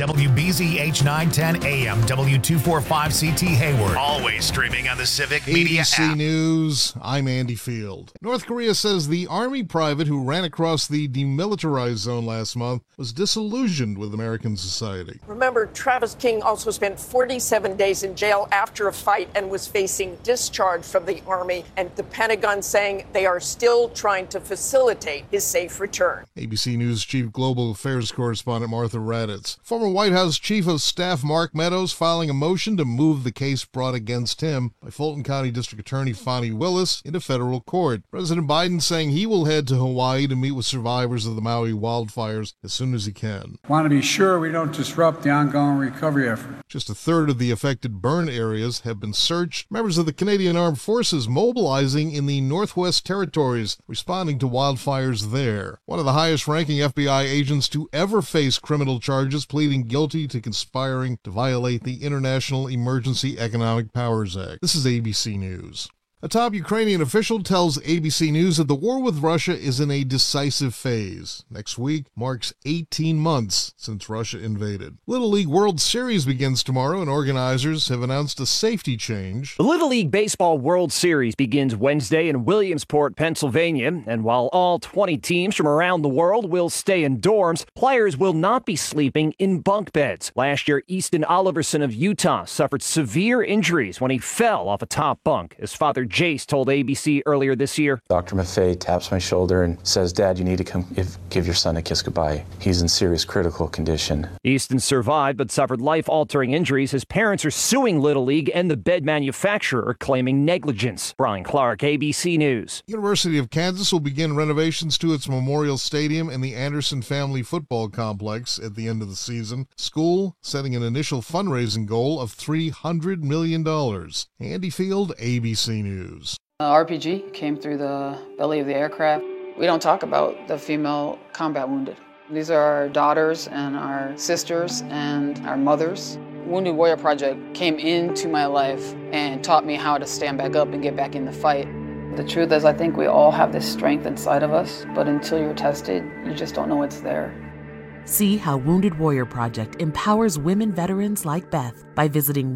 WBZH 910 AM, W245CT Hayward. Always streaming on the Civic Media ABC app. News, I'm Andy Field. North Korea says the Army private who ran across the demilitarized zone last month was disillusioned with American society. Remember, Travis King also spent 47 days in jail after a fight and was facing discharge from the Army, and the Pentagon saying they are still trying to facilitate his safe return. ABC News Chief Global Affairs Correspondent Martha Raddatz. Former White House Chief of Staff Mark Meadows filing a motion to move the case brought against him by Fulton County District Attorney Fonnie Willis into federal court. President Biden saying he will head to Hawaii to meet with survivors of the Maui wildfires as soon as he can. Want to be sure we don't disrupt the ongoing recovery effort. Just a third of the affected burn areas have been searched. Members of the Canadian Armed Forces mobilizing in the Northwest Territories, responding to wildfires there. One of the highest-ranking FBI agents to ever face criminal charges, pleading guilty to conspiring to violate the International Emergency Economic Powers Act. This is ABC News. A top Ukrainian official tells ABC News that the war with Russia is in a decisive phase. Next week marks 18 months since Russia invaded. Little League World Series begins tomorrow, and organizers have announced a safety change. The Little League Baseball World Series begins Wednesday in Williamsport, Pennsylvania, and while all 20 teams from around the world will stay in dorms, players will not be sleeping in bunk beds. Last year, Easton Oliverson of Utah suffered severe injuries when he fell off a top bunk. His father Jace told ABC earlier this year. Dr. Maffei taps my shoulder and says, "Dad, you need to come give your son a kiss goodbye. He's in serious critical condition." Easton survived but suffered life-altering injuries. His parents are suing Little League and the bed manufacturer, claiming negligence. Brian Clark, ABC News. University of Kansas will begin renovations to its Memorial Stadium and the Anderson Family Football Complex at the end of the season. School setting an initial fundraising goal of $300 million. Andy Field, ABC News. RPG came through the belly of the aircraft. We don't talk about the female combat wounded. These are our daughters and our sisters and our mothers. Wounded Warrior Project came into my life and taught me how to stand back up and get back in the fight. The truth is, I think we all have this strength inside of us, but until you're tested, you just don't know it's there. See how Wounded Warrior Project empowers women veterans like Beth by visiting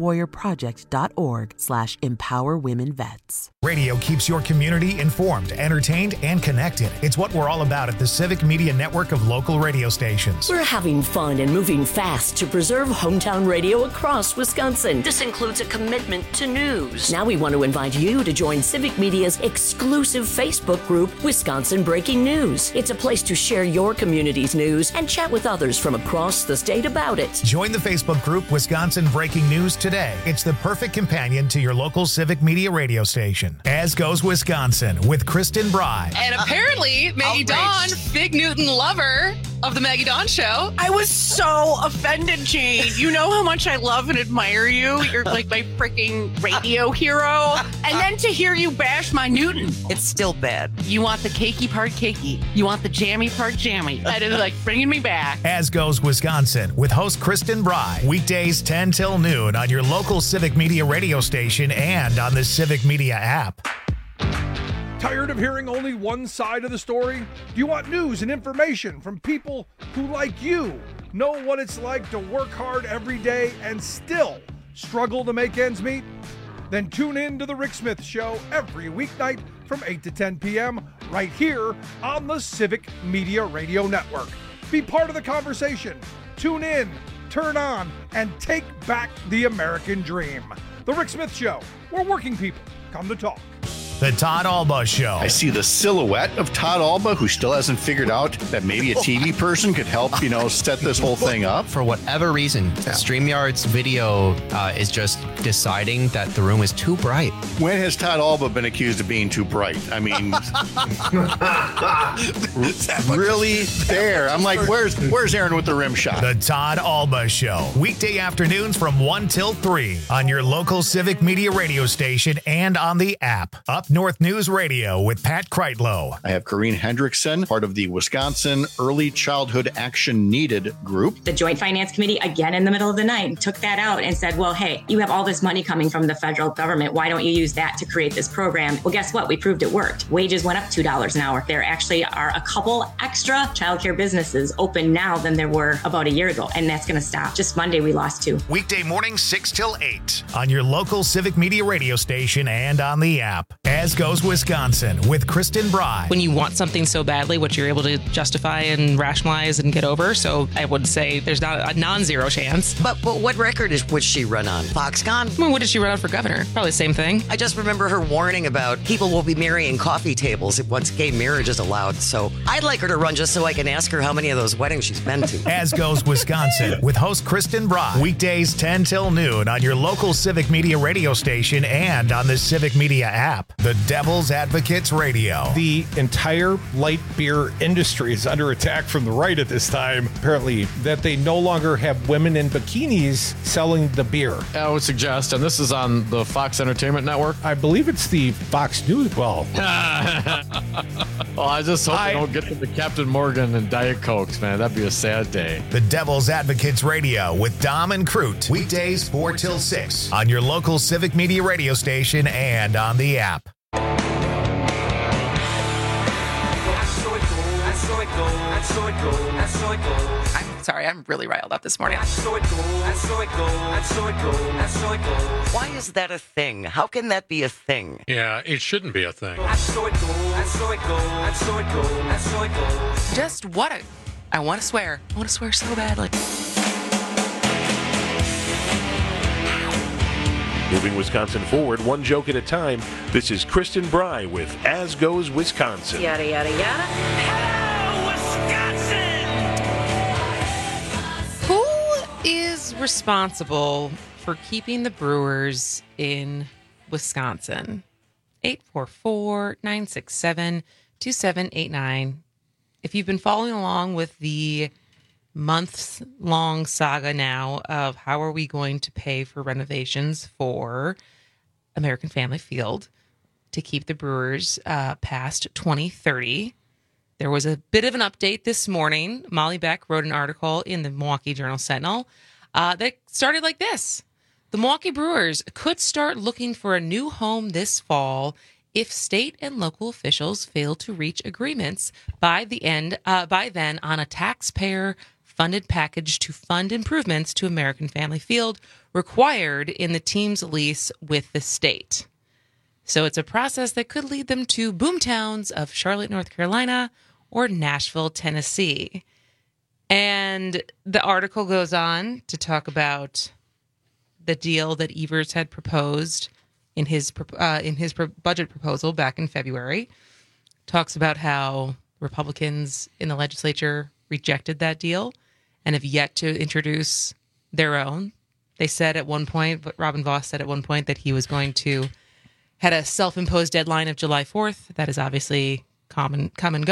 woundedwarriorproject.org/empowerwomenvets. Radio keeps your community informed, entertained, and connected. It's what we're all about at the Civic Media Network of local radio stations. We're having fun and moving fast to preserve hometown radio across Wisconsin. This includes a commitment to news. Now we want to invite you to join Civic Media's exclusive Facebook group, Wisconsin Breaking News. It's a place to share your community's news and chat with others from across the state about it. Join the Facebook group Wisconsin Breaking News today. It's the perfect companion to your local Civic Media radio station. As Goes Wisconsin with Kristen Bry. And apparently, Maggie Dawn, Big Newton lover of the Maggie Dawn Show. I was so offended, Jane. You know how much I love and admire you. You're like my freaking radio hero. And then to hear you bash my Newton. It's still bad. You want the cakey part cakey. You want the jammy part jammy. That is like bringing me back. As Goes Wisconsin with host Kristen Bry. Weekdays 10 till noon on your local Civic Media radio station and on the Civic Media app. Tired of hearing only one side of the story? Do you want news and information from people who, like you, know what it's like to work hard every day and still struggle to make ends meet? Then tune in to The Rick Smith Show every weeknight from 8 to 10 p.m. right here on the Civic Media Radio Network. Be part of the conversation. Tune in, turn on, and take back the American dream. The Rick Smith Show, where working people come to talk. The Todd Alba Show. I see the silhouette of Todd Alba, who still hasn't figured out that maybe a TV person could help, set this whole thing up. For whatever reason, StreamYard's video is just deciding that the room is too bright. When has Todd Alba been accused of being too bright? I mean, really there. I'm like, where's Aaron with the rim shot? The Todd Alba Show. Weekday afternoons from 1 till 3 on your local Civic Media radio station and on the app. Up Up North News Radio with Pat Kreitlow. I have Corrine Hendrickson, part of the Wisconsin Early Childhood Action Needed group. The Joint Finance Committee, again in the middle of the night, took that out and said, well, hey, you have all this money coming from the federal government. Why don't you use that to create this program? Well, guess what? We proved it worked. Wages went up $2 an hour. There actually are a couple extra childcare businesses open now than there were about a year ago, and that's going to stop. Just Monday, we lost 2. Weekday mornings 6 till 8 on your local Civic Media radio station and on the app. As Goes Wisconsin with Kristen Bry. When you want something so badly, what you're able to justify and rationalize and get over. So I would say there's not a non-zero chance. But what record would she run on? Foxconn? I mean, what did she run on for governor? Probably the same thing. I just remember her warning about people will be marrying coffee tables once gay marriage is allowed. So I'd like her to run just so I can ask her how many of those weddings she's been to. As Goes Wisconsin with host Kristen Bry. Weekdays 10 till noon on your local Civic Media radio station and on the Civic Media app. The Devil's Advocates Radio. The entire light beer industry is under attack from the right at this time. Apparently, that they no longer have women in bikinis selling the beer. I would suggest, and this is on the Fox Entertainment Network. I believe it's the Fox News. Well, I just hope they don't get to the Captain Morgan and Diet Cokes, man. That'd be a sad day. The Devil's Advocates Radio with Dom and Crute. Weekdays 4 till 6 on your local Civic Media radio station and on the app. I'm sorry, I'm really riled up this morning. Why is that a thing? How can that be a thing? Yeah, it shouldn't be a thing. Just what I want to swear. I want to swear so badly. Moving Wisconsin forward, one joke at a time. This is Kristen Bry with As Goes Wisconsin. Yada, yada, yada. Hello, Wisconsin! Who is responsible for keeping the Brewers in Wisconsin? 844-967-2789. If you've been following along with the months-long saga now of how are we going to pay for renovations for American Family Field to keep the Brewers past 2030. There was a bit of an update this morning. Molly Beck wrote an article in the Milwaukee Journal-Sentinel that started like this. The Milwaukee Brewers could start looking for a new home this fall if state and local officials fail to reach agreements by then on a taxpayer-funded package to fund improvements to American Family Field required in the team's lease with the state. So it's a process that could lead them to boomtowns of Charlotte, North Carolina, or Nashville, Tennessee. And the article goes on to talk about the deal that Evers had proposed in his budget proposal back in February. Talks about how Republicans in the legislature rejected that deal and have yet to introduce their own. They said at one point, but Robin Voss said at one point that he was going to had a self-imposed deadline of July 4th. That is obviously gone.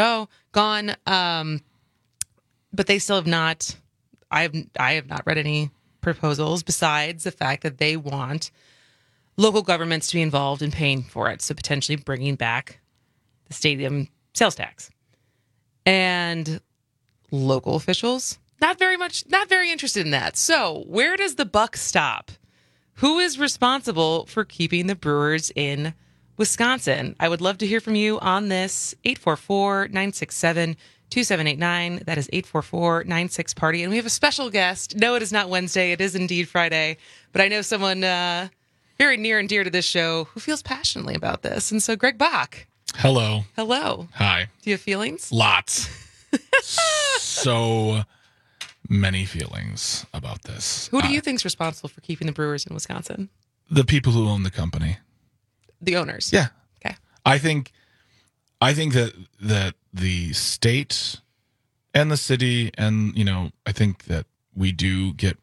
But they still have not. I have not read any proposals besides the fact that they want local governments to be involved in paying for it. So potentially bringing back the stadium sales tax. And local officials, not very interested in that. So where does the buck stop? Who is responsible for keeping the Brewers in Wisconsin? I would love to hear from you on this. 844-967-2789. That is 844-96-PARTY. And we have a special guest. No, it is not Wednesday. It is indeed Friday. But I know someone very near and dear to this show who feels passionately about this. And so Greg Bach. Hello. Hello. Hi. Do you have feelings? Lots. So many feelings about this. Who do you think is responsible for keeping the Brewers in Wisconsin? The people who own the company. The owners? Yeah. Okay. I think that the state and the city and, I think that we do get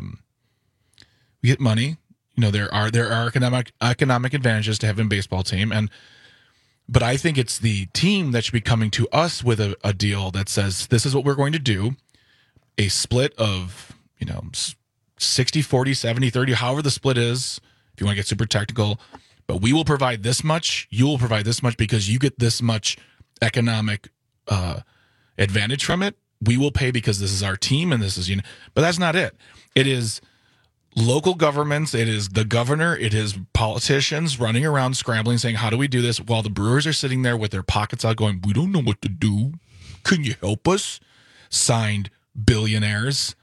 money. There are economic advantages to having a baseball team, but I think it's the team that should be coming to us with a deal that says this is what we're going to do, a split of 60-40, 70-30, however the split is, if you want to get super technical. but we will provide this much. You will provide this much because you get this much economic advantage from it. We will pay because this is our team and this is but that's not it. It is local governments, it is the governor, it is politicians running around scrambling saying, how do we do this? While the Brewers are sitting there with their pockets out going, we don't know what to do. Can you help us? Signed billionaires.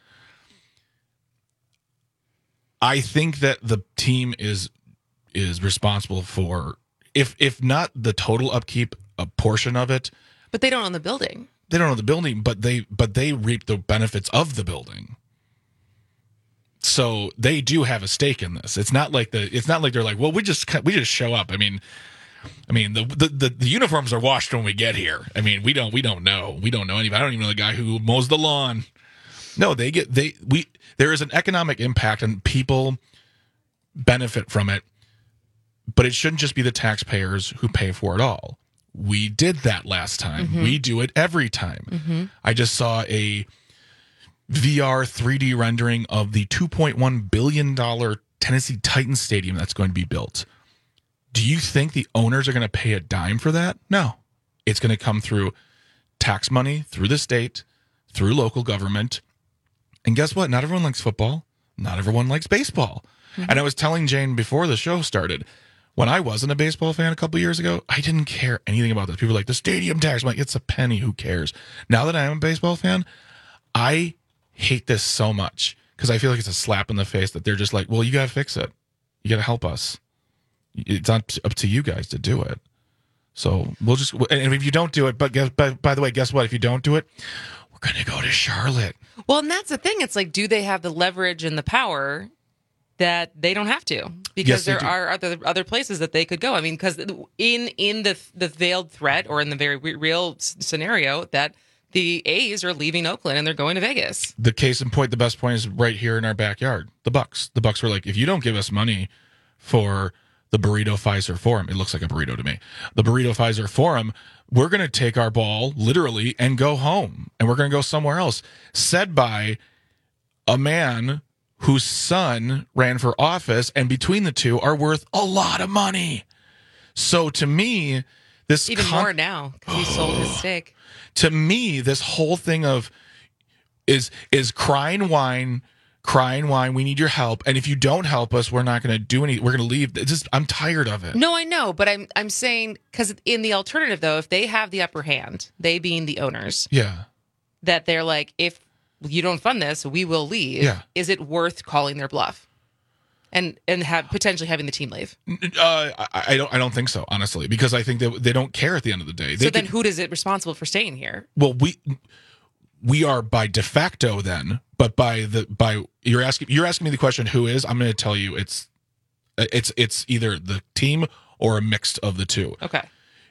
I think that the team is responsible for, if not the total upkeep, a portion of it. But they don't own the building. They don't own the building, but they reap the benefits of the building. So they do have a stake in this. It's not like they're like, well, we just show up. I mean, the uniforms are washed when we get here. I mean, we don't know anybody. I don't even know the guy who mows the lawn. No, there is an economic impact and people benefit from it, but it shouldn't just be the taxpayers who pay for it all. We did that last time. Mm-hmm. We do it every time. Mm-hmm. I just saw a VR 3D rendering of the $2.1 billion Tennessee Titans stadium that's going to be built. Do you think the owners are going to pay a dime for that? No. It's going to come through tax money, through the state, through local government. And guess what? Not everyone likes football. Not everyone likes baseball. Mm-hmm. And I was telling Jane before the show started, when I wasn't a baseball fan a couple years ago, I didn't care anything about this. People were like, the stadium tax. I'm like, it's a penny. Who cares? Now that I am a baseball fan, I hate this so much because I feel like it's a slap in the face that they're just like, well, you got to fix it. You got to help us. It's not up to you guys to do it. So we'll just, and if you don't do it, but by the way, guess what? If you don't do it, we're going to go to Charlotte. Well, and that's the thing. It's like, do they have the leverage and the power that they don't have to? Because there are other places that they could go. I mean, because in the veiled threat or in the very real scenario that the A's are leaving Oakland and they're going to Vegas. The case in point, the best point is right here in our backyard. The Bucks. The Bucks were like, if you don't give us money for the Burrito Pfizer Forum, it looks like a burrito to me, the Burrito Pfizer Forum, we're going to take our ball literally and go home. And we're going to go somewhere else. Said by a man whose son ran for office, and between the two are worth a lot of money. So to me, this even more now because he sold his stake. To me, this whole thing of is crying wine. We need your help, and if you don't help us, we're not going to do any. We're going to leave. I'm tired of it. No, I know, but I'm saying because in the alternative, though, if they have the upper hand, they being the owners, yeah, that they're like, if you don't fund this, we will leave. Yeah. Is it worth calling their bluff and potentially having the team leave? I don't think so, honestly, because I think they don't care at the end of the day. So then who is it responsible for staying here? Well, we are by de facto then, but by you're asking me the question, who is? I'm going to tell you it's either the team or a mix of the two. Okay.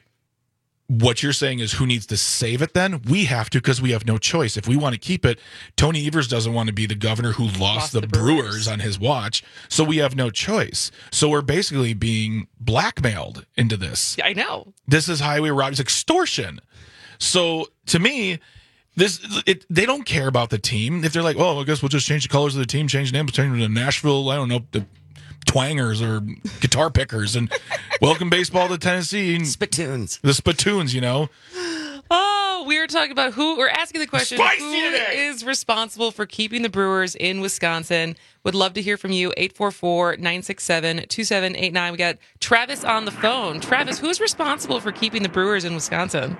What you're saying is who needs to save it then? We have to because we have no choice. If we want to keep it, Tony Evers doesn't want to be the governor who lost the Brewers on his watch. So we have no choice. So we're basically being blackmailed into this. I know. This is highway robbery. It's extortion. So to me, they don't care about the team. If they're like, oh, I guess we'll just change the colors of the team, change the name, change it to Nashville, I don't know, the Twangers or guitar pickers, and welcome baseball to Tennessee. Spittoons. The Spittoons, you know. Oh, we were talking about we're asking the question, who is responsible for keeping the Brewers in Wisconsin? Would love to hear from you. 844-967-2789. We got Travis on the phone. Travis, who's responsible for keeping the Brewers in Wisconsin?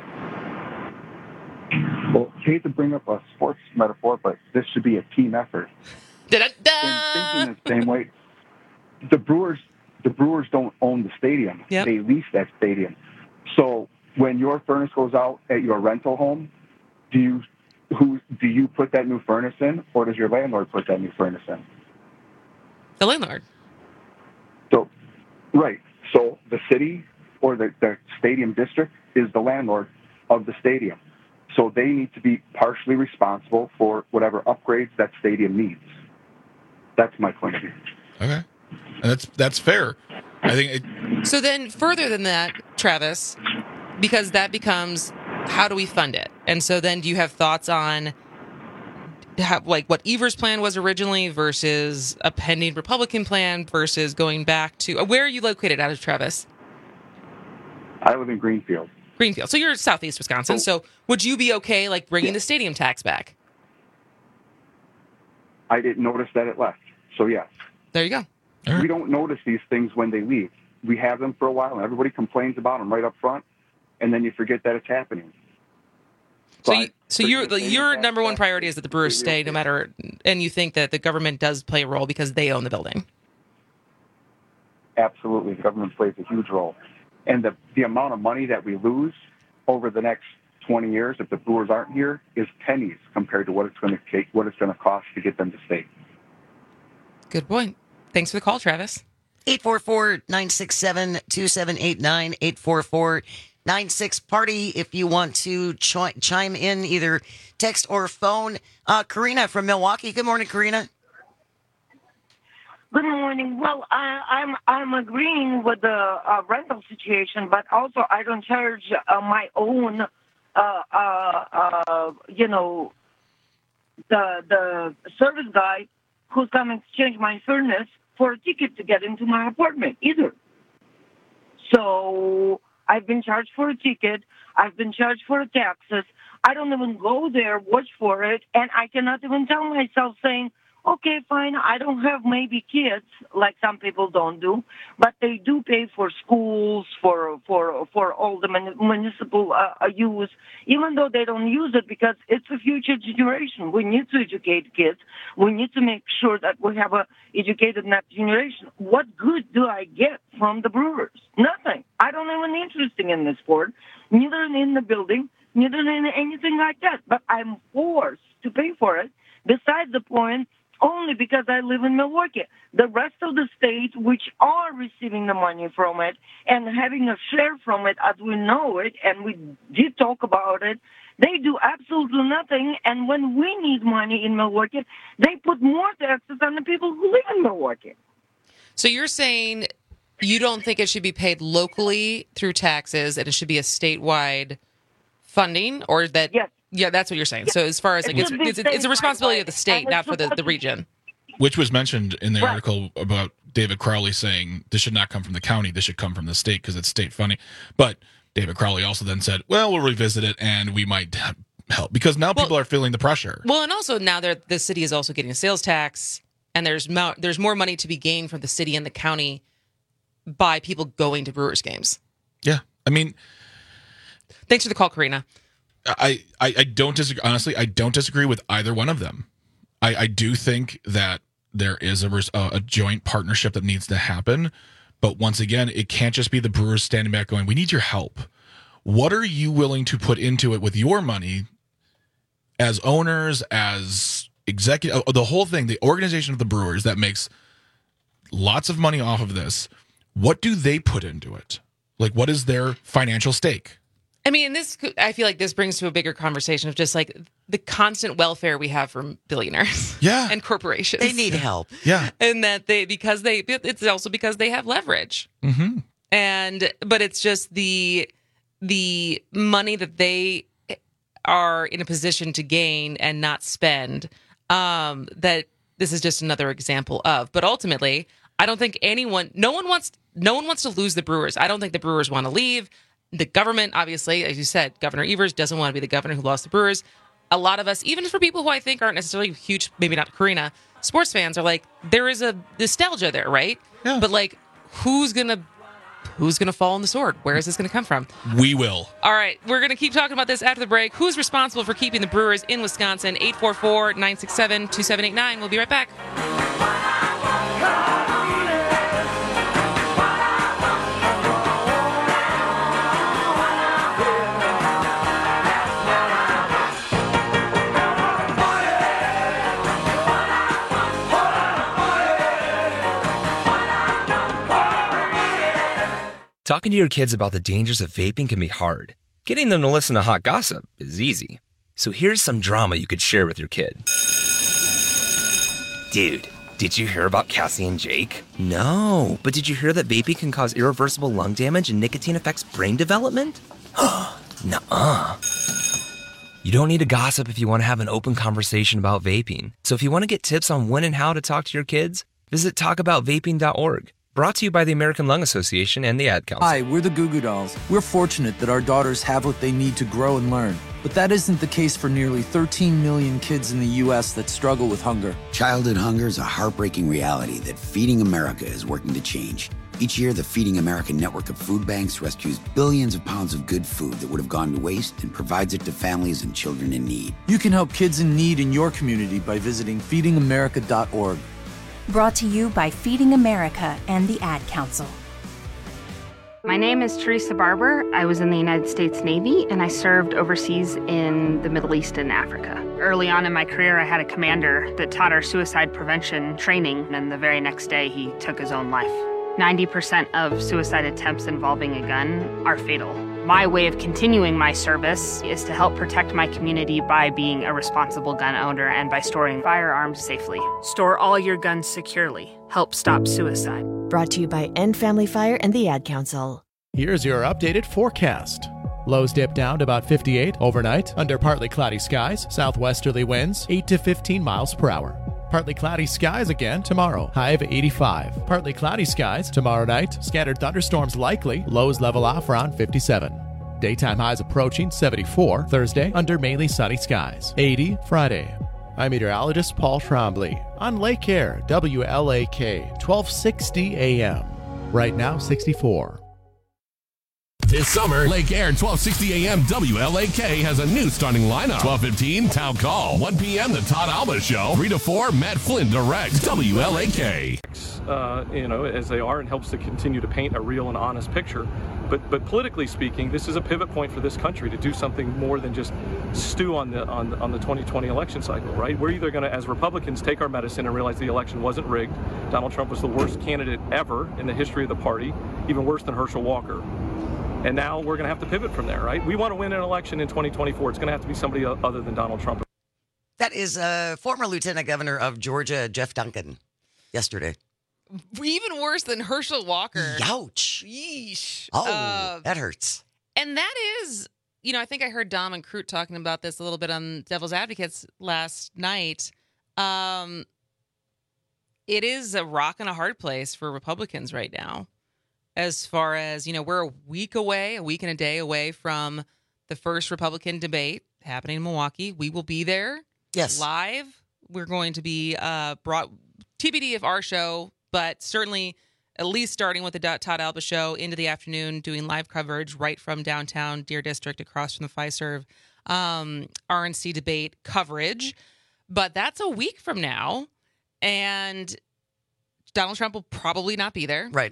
Well, I hate to bring up a sports metaphor, but this should be a team effort. Da-da-da! In thinking the same way, the Brewers don't own the stadium. Yep. They lease that stadium. So when your furnace goes out at your rental home, do you put that new furnace in, or does your landlord put that new furnace in? The landlord. So, right. So the city or the stadium district is the landlord of the stadium. So they need to be partially responsible for whatever upgrades that stadium needs. That's my point of view. Okay. And that's fair. I think So then further than that, Travis, because that becomes, how do we fund it? And so then do you have thoughts on what Evers' plan was originally versus a pending Republican plan versus going back to where are you located out of, Travis? I live in Greenfield. Greenfield. So you're southeast Wisconsin. So would you be okay like bringing the stadium tax back? I didn't notice that it left. So yes. There you go. We don't notice these things when they leave. We have them for a while, and everybody complains about them right up front, and then you forget that it's happening. So your number one priority is that the Brewers stay no matter, and you think that the government does play a role because they own the building. Absolutely, the government plays a huge role, and the amount of money that we lose over the next 20 years if the Brewers aren't here is pennies compared to what it's going to take, what it's going to cost to get them to stay. Good point. Thanks for the call, Travis. 844-967-2789, 844-96-PARTY if you want to chime in, either text or phone. Karina from Milwaukee. Good morning, Karina. Good morning. Well, I'm agreeing with the rental situation, but also I don't charge my own, the service guy who's coming to change my furnace for a ticket to get into my apartment either. So I've been charged for a ticket. I've been charged for taxes. I don't even go there, watch for it, and I cannot even tell myself saying, okay, fine, I don't have maybe kids like some people don't do, but they do pay for schools, for all the municipal use, even though they don't use it because it's a future generation. We need to educate kids. We need to make sure that we have a educated next generation. What good do I get from the Brewers? Nothing. I don't even interested in the sport, neither in the building, neither in anything like that, but I'm forced to pay for it. Besides the point, only because I live in Milwaukee. The rest of the states, which are receiving the money from it and having a share from it as we know it, and we did talk about it, they do absolutely nothing. And when we need money in Milwaukee, they put more taxes on the people who live in Milwaukee. So you're saying you don't think it should be paid locally through taxes and it should be a statewide funding, or that? Yes. Yeah, that's what you're saying. So as far as like it's a responsibility of the state, not for the region. Which was mentioned in the article about David Crowley saying this should not come from the county, this should come from the state because it's state funding. But David Crowley also then said, well, we'll revisit it and we might help because now people are feeling the pressure. Well, and also now the city is also getting a sales tax, and there's more money to be gained from the city and the county by people going to Brewers games. Yeah, I mean, thanks for the call, Karina. I don't disagree. Honestly, I don't disagree with either one of them. I do think that there is a joint partnership that needs to happen. But once again, it can't just be the Brewers standing back going, we need your help. What are you willing to put into it with your money as owners, as executive, the whole thing, the organization of the Brewers that makes lots of money off of this? What do they put into it? Like, what is their financial stake? I mean, I feel like this brings to a bigger conversation of just like the constant welfare we have from billionaires and corporations. They need help. Yeah. And that it's also because they have leverage. Mm-hmm. But it's just the money that they are in a position to gain and not spend, that this is just another example of. But ultimately, I don't think no one wants to lose the Brewers. I don't think the Brewers want to leave. The government, obviously, as you said, Governor Evers doesn't want to be the governor who lost the Brewers. A lot of us, even for people who I think aren't necessarily huge, maybe not Karina, sports fans are like, there is a nostalgia there, right? Yeah. But like, who's gonna fall on the sword? Where is this gonna come from? We will. All right, we're gonna keep talking about this after the break. Who's responsible for keeping the Brewers in Wisconsin? 844-967-2789. We'll be right back. Talking to your kids about the dangers of vaping can be hard. Getting them to listen to hot gossip is easy. So here's some drama you could share with your kid. Dude, did you hear about Cassie and Jake? No, but did you hear that vaping can cause irreversible lung damage and nicotine affects brain development? Nuh-uh. You don't need to gossip if you want to have an open conversation about vaping. So if you want to get tips on when and how to talk to your kids, visit talkaboutvaping.org. Brought to you by the American Lung Association and the Ad Council. Hi, we're the Goo Goo Dolls. We're fortunate that our daughters have what they need to grow and learn. But that isn't the case for nearly 13 million kids in the U.S. that struggle with hunger. Childhood hunger is a heartbreaking reality that Feeding America is working to change. Each year, the Feeding America network of food banks rescues billions of pounds of good food that would have gone to waste and provides it to families and children in need. You can help kids in need in your community by visiting feedingamerica.org. Brought to you by Feeding America and the Ad Council. My name is Teresa Barber. I was in the United States Navy, and I served overseas in the Middle East and Africa. Early on in my career, I had a commander that taught our suicide prevention training, and the very next day, he took his own life. 90% of suicide attempts involving a gun are fatal. My way of continuing my service is to help protect my community by being a responsible gun owner and by storing firearms safely. Store all your guns securely. Help stop suicide. Brought to you by End Family Fire and the Ad Council. Here's your updated forecast. Lows dip down to about 58 overnight under partly cloudy skies, southwesterly winds 8 to 15 miles per hour. Partly cloudy skies again tomorrow, high of 85. Partly cloudy skies tomorrow night, scattered thunderstorms likely, lows level off around 57. Daytime highs approaching 74 Thursday under mainly sunny skies, 80 Friday. I'm meteorologist Paul Trombley on Lake Air, WLAK, 1260 AM. Right now, 64. This summer, Lake Air 1260 AM WLAK has a new starting lineup. 12:15 Town Call. 1 p.m. The Todd Alba Show. 3 to 4 Matt Flynn directs WLAK. As they are, and helps to continue to paint a real and honest picture. But politically speaking, this is a pivot point for this country to do something more than just stew on the 2020 election cycle, right? We're either going to, as Republicans, take our medicine and realize the election wasn't rigged. Donald Trump was the worst candidate ever in the history of the party, even worse than Herschel Walker. And now we're going to have to pivot from there, right? We want to win an election in 2024. It's going to have to be somebody other than Donald Trump. That is former Lieutenant Governor of Georgia, Jeff Duncan, yesterday. Even worse than Herschel Walker. Ouch. Yeesh. Oh, that hurts. And that is, I think I heard Dom and Crute talking about this a little bit on Devil's Advocates last night. It is a rock and a hard place for Republicans right now. As far as, we're a week and a day away from the first Republican debate happening in Milwaukee. We will be there. Yes. Live. We're going to be brought TBD of our show, but certainly at least starting with the Todd Alba Show into the afternoon, doing live coverage right from downtown Deer District across from the Fiserv RNC debate coverage. But that's a week from now, and Donald Trump will probably not be there. Right.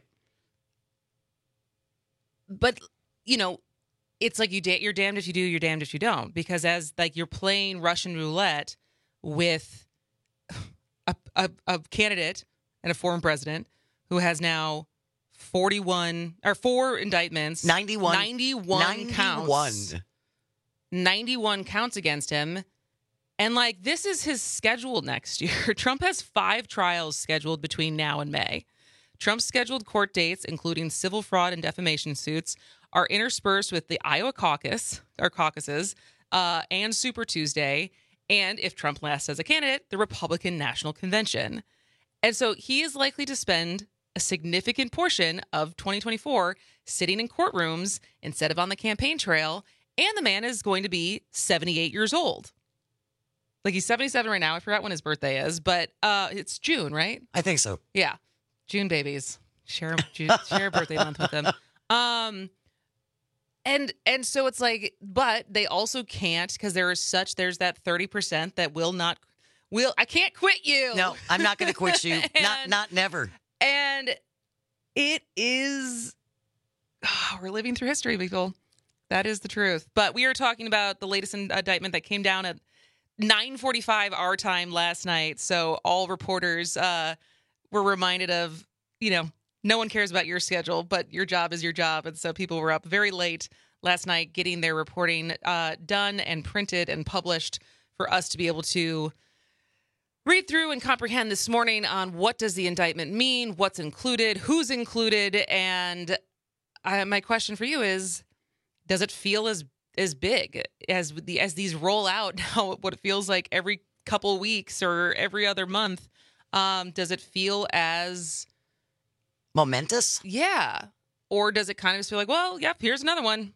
But, it's like you're damned if you do, you're damned if you don't. Because as you're playing Russian roulette with a candidate and a former president who has now 4 indictments. 91 counts. 91 counts against him. And this is his schedule next year. Trump has 5 trials scheduled between now and May. Trump's scheduled court dates, including civil fraud and defamation suits, are interspersed with the Iowa caucuses, and Super Tuesday, and if Trump lasts as a candidate, the Republican National Convention. And so he is likely to spend a significant portion of 2024 sitting in courtrooms instead of on the campaign trail, and the man is going to be 78 years old. He's 77 right now. I forgot when his birthday is, but it's June, right? I think so. Yeah. June babies. Share a birthday month with them. And so it's but they also can't, because there's that 30% that I can't quit you. No, I'm not going to quit you. Not never. And it is, we're living through history, people. That is the truth. But we are talking about the latest indictment that came down at 9:45 our time last night. So all reporters were reminded of, no one cares about your schedule, but your job is your job. And so people were up very late last night getting their reporting done and printed and published for us to be able to read through and comprehend this morning on what does the indictment mean, what's included, who's included. And my question for you is, does it feel as big as these roll out now. What it feels like every couple weeks or every other month. Does it feel as momentous? Yeah. Or does it kind of just feel like, well, yep, here's another one?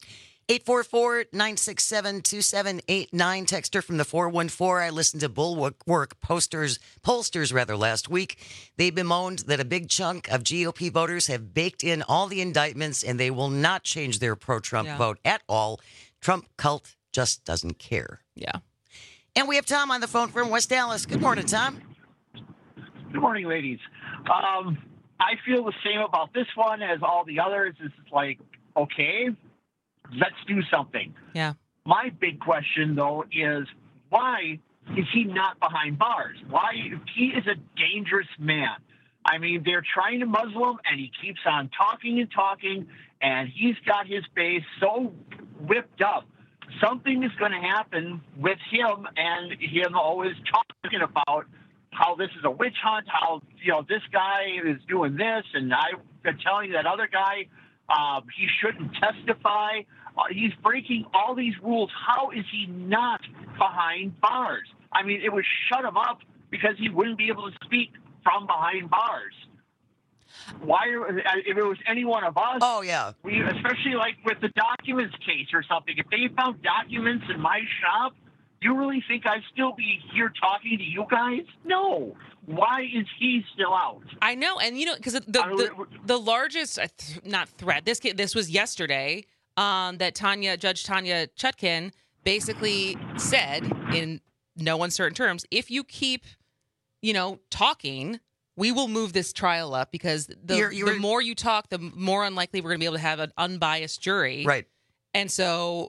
844-967-2789. Texter from the 414. I listened to Bulwark pollsters last week. They bemoaned that a big chunk of GOP voters have baked in all the indictments and they will not change their pro-Trump vote at all. Trump cult just doesn't care. Yeah. And we have Tom on the phone from West Dallas. Good morning, Tom. Good morning, ladies. I feel the same about this one as all the others. It's like, okay, let's do something. Yeah. My big question, though, is why is he not behind bars? Why? He is a dangerous man. I mean, they're trying to muzzle him, and he keeps on talking and talking, and he's got his base so whipped up. Something is going to happen with him and him always talking about how this is a witch hunt, how, this guy is doing this, and I've been telling that other guy he shouldn't testify. He's breaking all these rules. How is he not behind bars? I mean, it would shut him up because he wouldn't be able to speak from behind bars. Why, if it was any one of us, especially like with the documents case or something, if they found documents in my shop, you really think I'd still be here talking to you guys? No. Why is he still out? I know, and because the largest not threat. This was yesterday that Judge Tanya Chutkin basically said in no uncertain terms, if you keep talking, we will move this trial up because the more you talk, the more unlikely we're going to be able to have an unbiased jury. Right. And so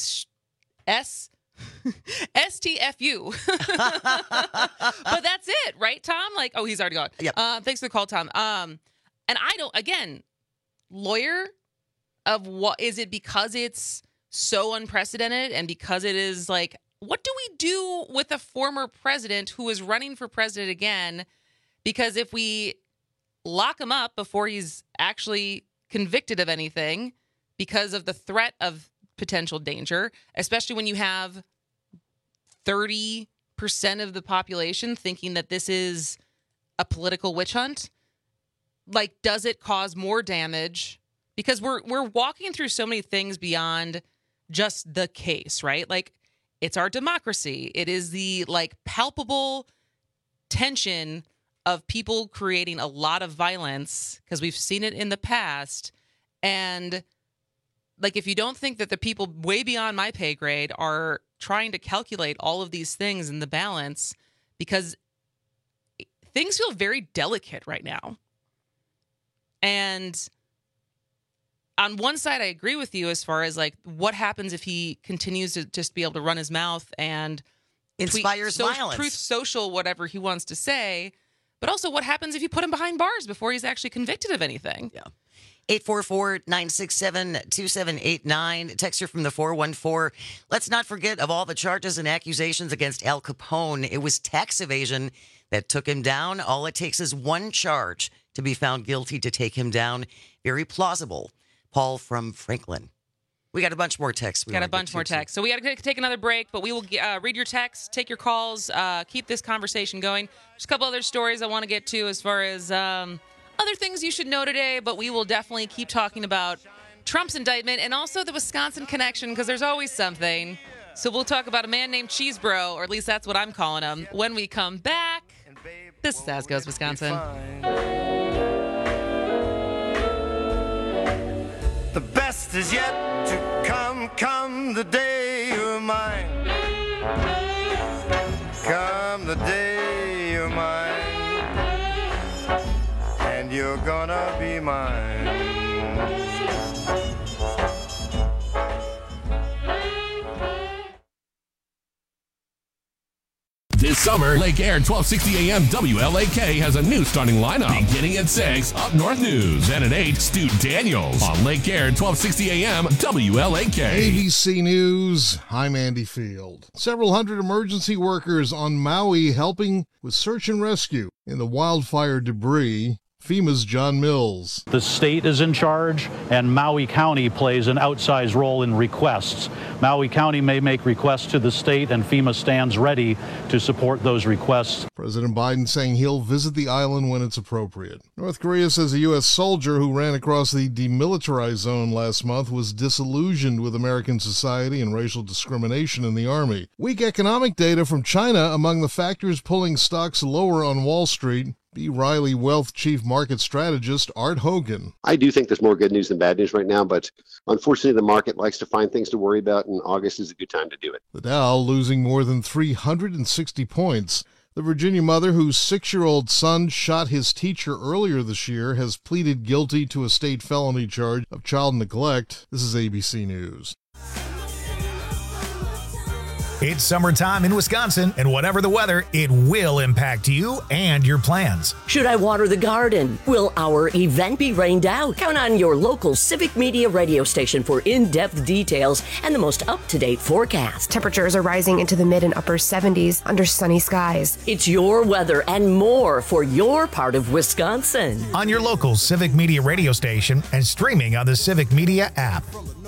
STFU. But that's it, right, Tom? Like, oh, he's already gone. Yep. Thanks for the call, Tom. And I don't, again, lawyer of what is it because it's so unprecedented and because it is like, what do we do with a former president who is running for president again? Because if we lock him up before he's actually convicted of anything because of the threat of potential danger, especially when you have 30% of the population thinking that this is a political witch hunt, like, does it cause more damage? Because we're walking through so many things beyond just the case, right? Like, it's our democracy. It is the palpable tension of people creating a lot of violence because we've seen it in the past. And if you don't think that the people way beyond my pay grade are trying to calculate all of these things in the balance, because things feel very delicate right now. And on one side, I agree with you as far as what happens if he continues to just be able to run his mouth and inspires violence, truth social, whatever he wants to say. But also, what happens if you put him behind bars before he's actually convicted of anything? Yeah. 844-967-2789. Texter from the 414. Let's not forget of all the charges and accusations against Al Capone. It was tax evasion that took him down. All it takes is one charge to be found guilty to take him down. Very plausible. Paul from Franklin. We got a bunch more texts. We got a bunch more texts. So we got to take another break, but we will read your texts, take your calls, keep this conversation going. There's a couple other stories I want to get to as far as other things you should know today, but we will definitely keep talking about Trump's indictment and also the Wisconsin connection because there's always something. So we'll talk about a man named Cheesebro, or at least that's what I'm calling him, when we come back. This is As Goes Wisconsin. The best is yet to come the day you're mine. Come the day you're mine, and you're gonna be mine. This summer, Lake Air 1260 AM WLAK has a new starting lineup. Beginning at 6, Up North News. And at 8, Stu Daniels on Lake Air 1260 AM WLAK. ABC News, I'm Andy Field. Several hundred emergency workers on Maui helping with search and rescue in the wildfire debris. FEMA's John Mills. The state is in charge, and Maui County plays an outsized role in requests. Maui County may make requests to the state, and FEMA stands ready to support those requests. President Biden saying he'll visit the island when it's appropriate. North Korea says a U.S. soldier who ran across the demilitarized zone last month was disillusioned with American society and racial discrimination in the Army. Weak economic data from China among the factors pulling stocks lower on Wall Street. B. Riley Wealth Chief Market Strategist Art Hogan. I do think there's more good news than bad news right now, but unfortunately the market likes to find things to worry about, and August is a good time to do it. The Dow losing more than 360 points. The Virginia mother whose 6-year-old son shot his teacher earlier this year has pleaded guilty to a state felony charge of child neglect. This is ABC News. It's summertime in Wisconsin, and whatever the weather, it will impact you and your plans. Should I water the garden? Will our event be rained out? Count on your local Civic Media radio station for in-depth details and the most up-to-date forecast. Temperatures are rising into the mid and upper 70s under sunny skies. It's your weather and more for your part of Wisconsin. On your local Civic Media radio station and streaming on the Civic Media app.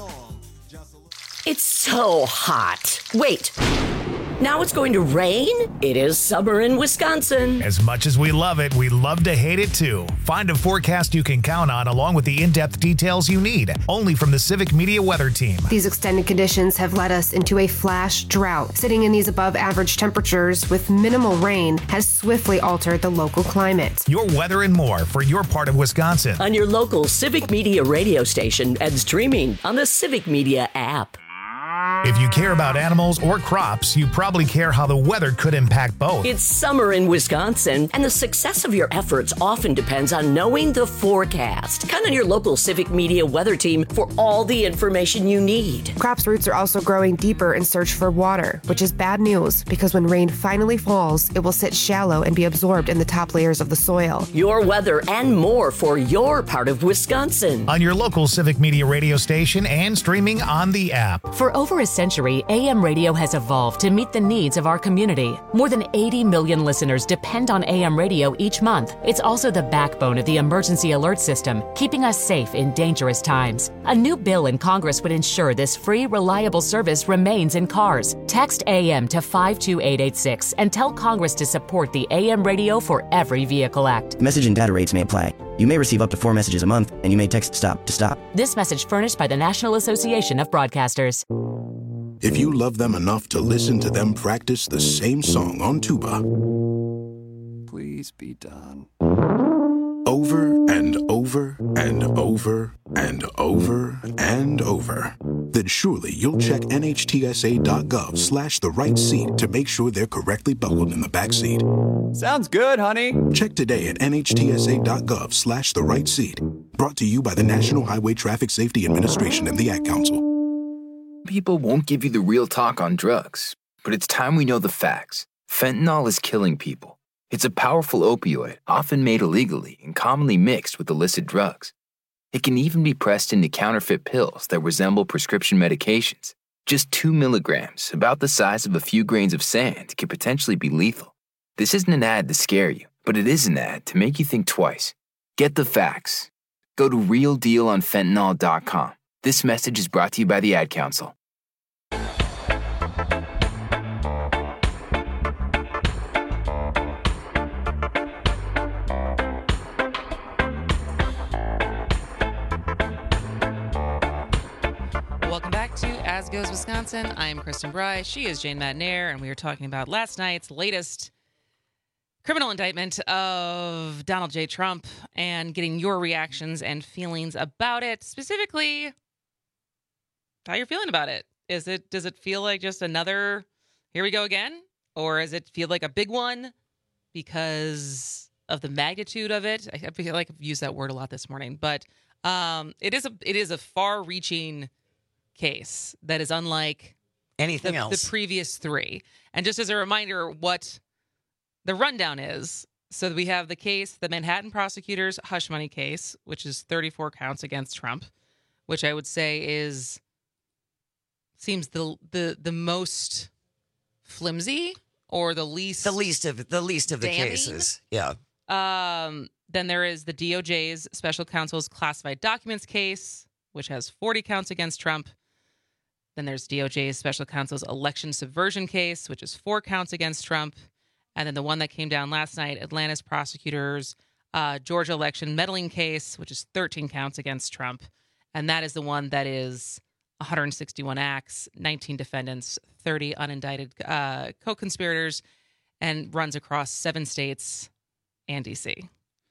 It's so hot. Wait, now it's going to rain? It is summer in Wisconsin. As much as we love it, we love to hate it too. Find a forecast you can count on along with the in-depth details you need, only from the Civic Media Weather Team. These extended conditions have led us into a flash drought. Sitting in these above average temperatures with minimal rain has swiftly altered the local climate. Your weather and more for your part of Wisconsin. On your local Civic Media radio station and streaming on the Civic Media app. If you care about animals or crops, you probably care how the weather could impact both. It's summer in Wisconsin, and the success of your efforts often depends on knowing the forecast. Count on your local Civic Media Weather Team for all the information you need. Crops' roots are also growing deeper in search for water, which is bad news because when rain finally falls, it will sit shallow and be absorbed in the top layers of the soil. Your weather and more for your part of Wisconsin. On your local Civic Media radio station and streaming on the app. For over a century, AM radio has evolved to meet the needs of our community. More than 80 million listeners depend on AM radio each month. It's also the backbone of the emergency alert system, keeping us safe in dangerous times. A new bill in Congress would ensure this free, reliable service remains in cars. Text AM to 52886 and tell Congress to support the AM Radio for Every Vehicle Act. Message and data rates may apply. You may receive up to 4 messages a month, and you may text STOP to stop. This message furnished by the National Association of Broadcasters. If you love them enough to listen to them practice the same song on tuba, please be done. Over and over and over and over and over, then surely you'll check NHTSA.gov/the right seat to make sure they're correctly buckled in the back seat. Sounds good, honey. Check today at NHTSA.gov/the right seat. Brought to you by the National Highway Traffic Safety Administration and the Ad Council. People won't give you the real talk on drugs, but it's time we know the facts. Fentanyl is killing people. It's a powerful opioid, often made illegally and commonly mixed with illicit drugs. It can even be pressed into counterfeit pills that resemble prescription medications. Just 2 milligrams, about the size of a few grains of sand, can potentially be lethal. This isn't an ad to scare you, but it is an ad to make you think twice. Get the facts. Go to realdealonfentanyl.com. This message is brought to you by the Ad Council. Welcome back to As Goes Wisconsin. I'm Kristen Bry. She is Jane Madnair, and we are talking about last night's latest criminal indictment of Donald J. Trump and getting your reactions and feelings about it. Specifically, how you're feeling about it. Does it feel like just another, here we go again? Or does it feel like a big one because of the magnitude of it? I feel like I've used that word a lot this morning, but it is a far-reaching case that is unlike anything else. The previous three. And just as a reminder, what the rundown is, so we have the case, the Manhattan prosecutors' hush money case, which is 34 counts against Trump, which I would say seems the most flimsy or the least of the damning. cases. Yeah. Then there is the DOJ's special counsel's classified documents case, which has 40 counts against Trump. Then there's DOJ's special counsel's election subversion case, which is 4 counts against Trump. And then the one that came down last night, Atlanta's prosecutors' Georgia election meddling case, which is 13 counts against Trump. And that is the one that is 161 acts, 19 defendants, 30 unindicted co-conspirators, and runs across 7 states and D.C.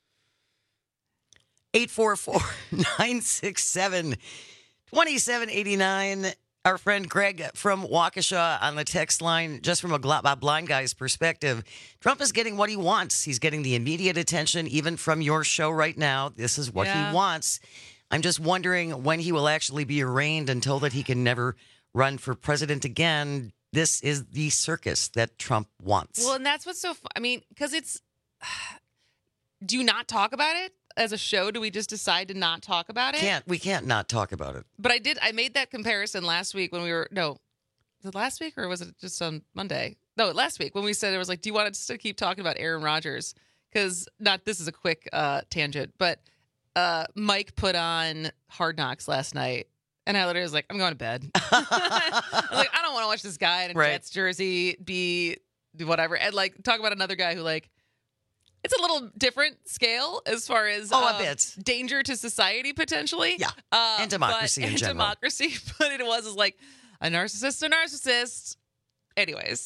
844-967-2789. Our friend Greg from Waukesha on the text line, just from a blind guy's perspective, Trump is getting what he wants. He's getting the immediate attention, even from your show right now. This is what he wants. I'm just wondering when he will actually be arraigned and told that he can never run for president again. This is the circus that Trump wants. Well, and that's what's so I mean, because it's... Do you not talk about it? As a show, do we just decide to not talk about it? We can't not talk about it. But I made that comparison last week when we were, was it last week or was it just on Monday? No, last week when we said, it was like, do you want us to keep talking about Aaron Rodgers? Because this is a quick tangent, but Mike put on Hard Knocks last night. And I literally was like, I'm going to bed. I was like, I don't want to watch this guy in a Jets jersey be whatever. And like, talk about another guy who like, it's a little different scale as far as a bit. Danger to society, potentially. Yeah, and democracy in general. Democracy, but it was like a narcissist. Anyways.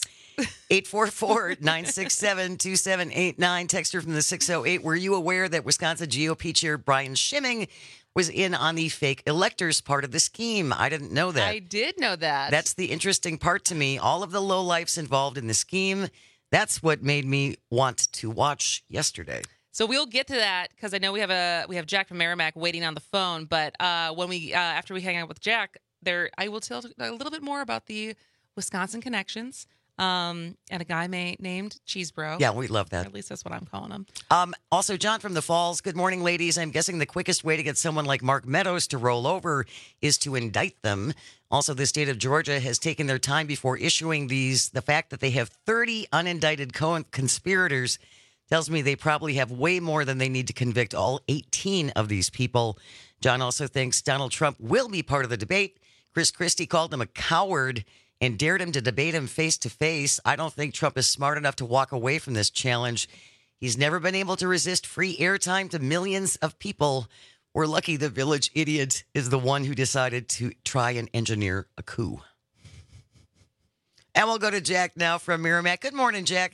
844-967-2789. Texter from the 608. Were you aware that Wisconsin GOP Chair Brian Schimming was in on the fake electors part of the scheme? I didn't know that. I did know that. That's the interesting part to me. All of the lowlifes involved in the scheme. That's what made me want to watch yesterday. So we'll get to that because I know we have Jack from Merrimack waiting on the phone. But when we after we hang out with Jack, I will tell a little bit more about the Wisconsin connections and a guy named Cheesebro. Yeah, we love that. Or at least that's what I'm calling him. Also, John from the Falls. Good morning, ladies. I'm guessing the quickest way to get someone like Mark Meadows to roll over is to indict them. Also, the state of Georgia has taken their time before issuing these. The fact that they have 30 unindicted conspirators tells me they probably have way more than they need to convict all 18 of these people. John also thinks Donald Trump will be part of the debate. Chris Christie called him a coward and dared him to debate him face to face. I don't think Trump is smart enough to walk away from this challenge. He's never been able to resist free airtime to millions of people. We're lucky the village idiot is the one who decided to try and engineer a coup. And we'll go to Jack now from Merrimack. Good morning, Jack.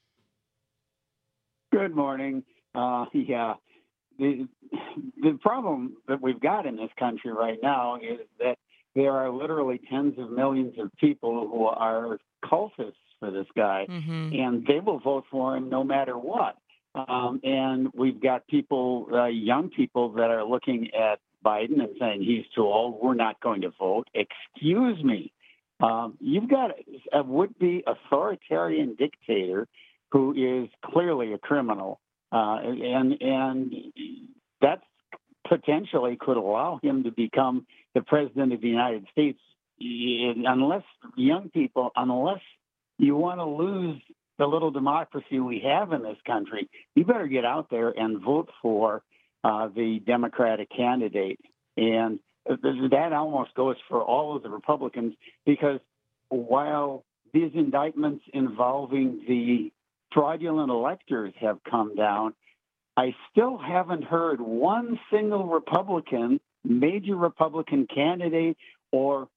Good morning. The problem that we've got in this country right now is that there are literally tens of millions of people who are cultists for this guy, and they will vote for him no matter what. And we've got people, young people that are looking at Biden and saying he's too old. We're not going to vote. Excuse me. You've got a would-be authoritarian dictator who is clearly a criminal, and that potentially could allow him to become the president of the United States. Unless young people, unless you want to lose the little democracy we have in this country, you better get out there and vote for the Democratic candidate. And that almost goes for all of the Republicans, because while these indictments involving the fraudulent electors have come down, I still haven't heard one single Republican, major Republican candidate or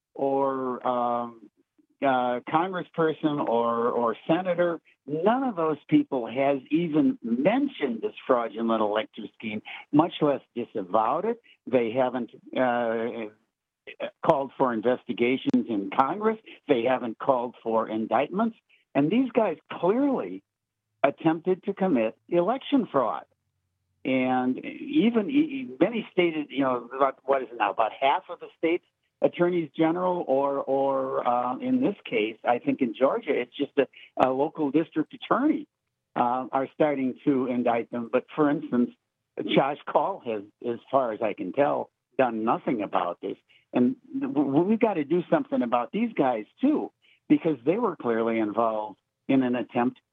congressperson or senator, none of those people has even mentioned this fraudulent elector scheme, much less disavowed it. They haven't called for investigations in Congress. They haven't called for indictments. And these guys clearly attempted to commit election fraud. And even many stated, about what is it now, about half of the states attorneys general, or in this case, I think in Georgia, it's just a local district attorney are starting to indict them. But for instance, Josh Call has, as far as I can tell, done nothing about this. And we've got to do something about these guys too, because they were clearly involved in an attempt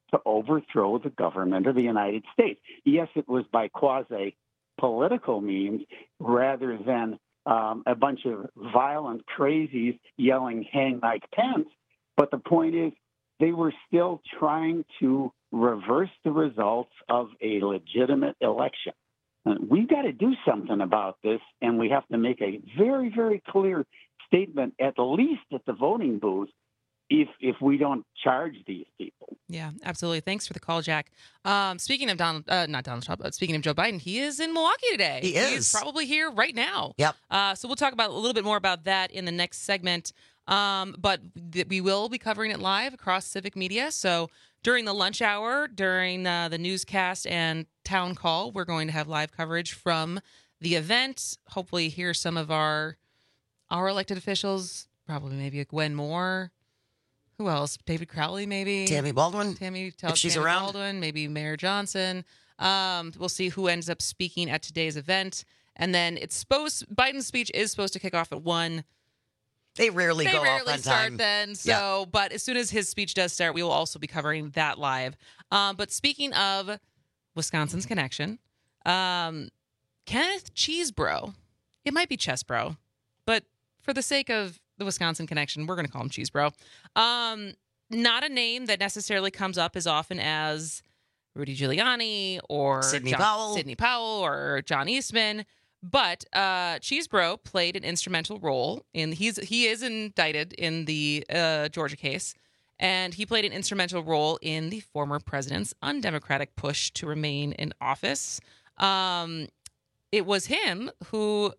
to overthrow the government of the United States. Yes, it was by quasi-political means rather than a bunch of violent crazies yelling, "Hang Mike Pence." But the point is, they were still trying to reverse the results of a legitimate election. We've got to do something about this, and we have to make a very, very clear statement, at least at the voting booth, if we don't charge these people. Yeah, absolutely. Thanks for the call, Jack. Speaking of not Donald Trump, but speaking of Joe Biden, he is in Milwaukee today. He is. He's probably here right now. Yep. So we'll talk about a little bit more about that in the next segment. But we will be covering it live across Civic Media. So during the lunch hour, during the newscast and town call, we're going to have live coverage from the event. Hopefully hear some of our elected officials, probably maybe a Gwen Moore. Who else? David Crowley, maybe. Tammy Baldwin. If she's Tammy around. Baldwin, maybe Mayor Johnson. We'll see who ends up speaking at today's event. And then Biden's speech is supposed to kick off at 1. They rarely go off on start time. Then. So, But as soon as his speech does start, we will also be covering that live. But speaking of Wisconsin's connection, Kenneth Chesebro, it might be Chesbro, but for the sake of the Wisconsin connection, we're going to call him Chesebro. Not a name that necessarily comes up as often as Rudy Giuliani or Sidney Powell or John Eastman. But Chesebro played an instrumental role he is indicted in the Georgia case, and he played an instrumental role in the former president's undemocratic push to remain in office. It was him who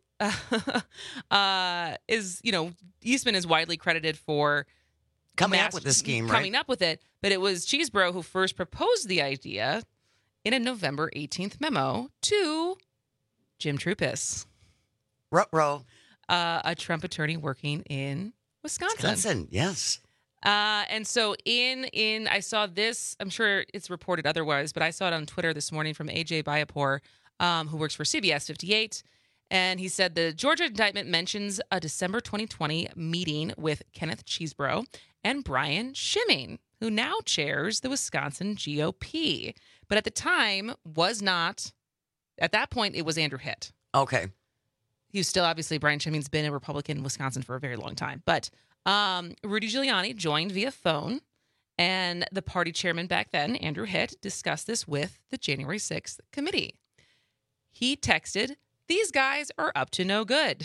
Eastman is widely credited for coming up with the scheme, right? Coming up with it, but it was Chesebro who first proposed the idea in a November 18th memo to Jim Troupis. Ruh-roh. A Trump attorney working in Wisconsin. Yes. And so I saw this, I'm sure it's reported otherwise, but I saw it on Twitter this morning from AJ Bayapur, who works for CBS 58. And he said the Georgia indictment mentions a December 2020 meeting with Kenneth Chesebro and Brian Schimming, who now chairs the Wisconsin GOP. But at the time at that point, it was Andrew Hitt. Okay. He was still, obviously, Brian Schimming's been a Republican in Wisconsin for a very long time. But Rudy Giuliani joined via phone, and the party chairman back then, Andrew Hitt, discussed this with the January 6th committee. He texted, "These guys are up to no good."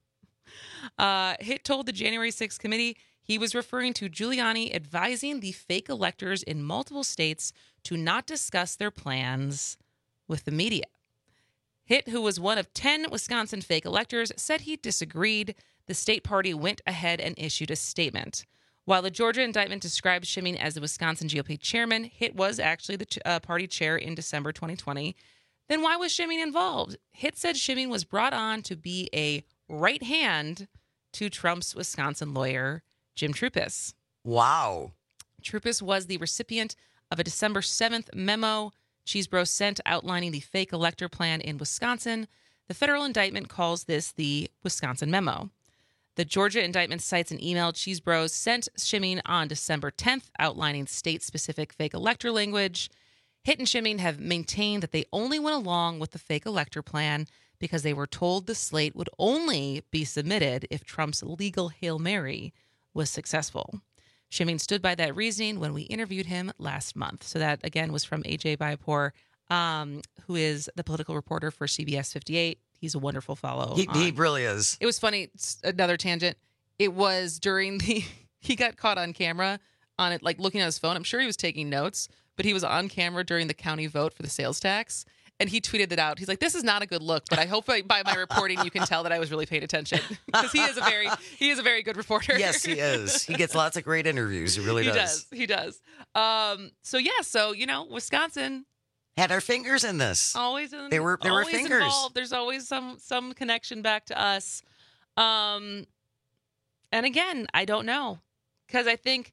Hitt told the January 6th committee he was referring to Giuliani advising the fake electors in multiple states to not discuss their plans with the media. Hitt, who was one of 10 Wisconsin fake electors, said he disagreed. The state party went ahead and issued a statement. While the Georgia indictment describes Schimming as the Wisconsin GOP chairman, Hitt was actually the party chair in December 2020. Then why was Schimming involved? Hitt said Schimming was brought on to be a right hand to Trump's Wisconsin lawyer, Jim Troupis. Wow. Troupis was the recipient of a December 7th memo Chesebro sent outlining the fake elector plan in Wisconsin. The federal indictment calls this the Wisconsin memo. The Georgia indictment cites an email Chesebro sent Schimming on December 10th outlining state-specific fake elector language. Hitt and Schimming have maintained that they only went along with the fake elector plan because they were told the slate would only be submitted if Trump's legal Hail Mary was successful. Schimming stood by that reasoning when we interviewed him last month. So that, again, was from AJ Bayapur, who is the political reporter for CBS 58. He's a wonderful follow. He really is. It was funny. Another tangent. It was during he got caught on camera on it, like looking at his phone. I'm sure he was taking notes, but he was on camera during the county vote for the sales tax. And he tweeted it out. He's like, "This is not a good look, but I hope by my reporting you can tell that I was really paying attention." Because he is a very good reporter. Yes, he is. He gets lots of great interviews. He really does. He does. So Wisconsin had our fingers in this. There were fingers involved. There's always some connection back to us. And again, I don't know, because I think